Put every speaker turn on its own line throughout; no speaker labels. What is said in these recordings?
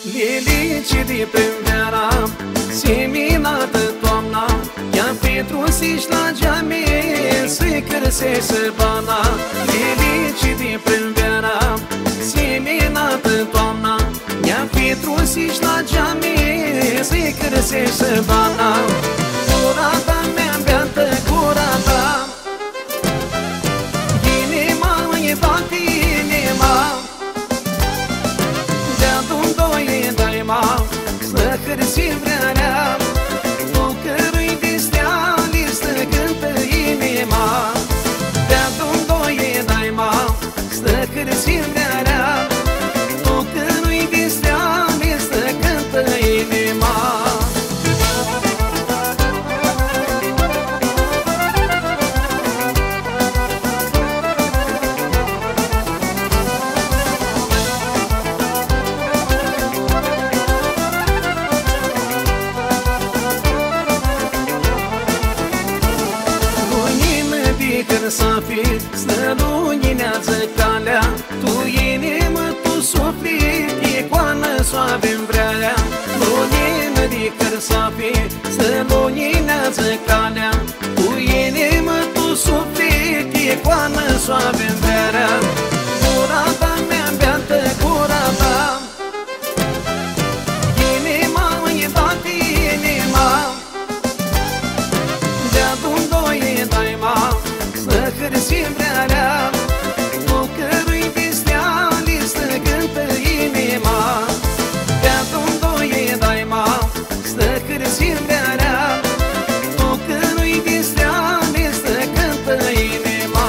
Lilici de primăvara, seminată toamna, ia Petrusici la geame, să-i cărsește bana. Lilici de primăvara, seminată toamna, ia Petrusici la geame, să-i cărsește bana. Curata mea beată, curata, inima îi bate inima, să hârsi vrearea, tu cărui de stea listă cântă inima. De-a-tu-mi doi daima, să hârsi vrearea, tu cărui de stea listă cântă inima. Să fii, să luminează calea, tu inimă, tu suflet, icoană soave-mi vrea. Lumină de căr să fii, să luminează calea, tu inimă, tu suflet, icoană soave-mi vrea. Curata mea beată, curata, inima îi bate inima, de-a-tu-mi doi daima, să hârsi vrearea, tu cărui de stea listă cântă inima. De-a-tu-mi doi daima, să hârsi vrearea, tu cărui de stea listă cântă inima.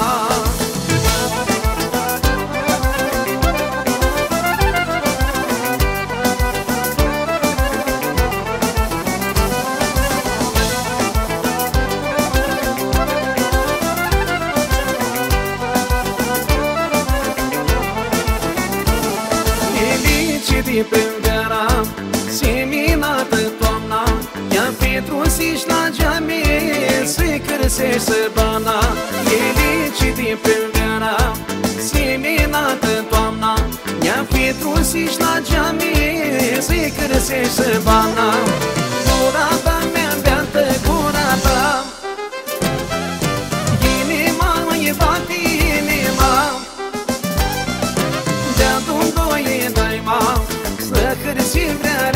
De primăvara, seminată toamna, ia Petrusici la geame, să-i cărsește bana. Lilici de primăvara, seminată toamna, ia Petrusici la geame, să-i cărsește bana. Curata mea beată, curata, inima îi bate inima, de-a-tu-mi doi daima, să hârsi vrearea.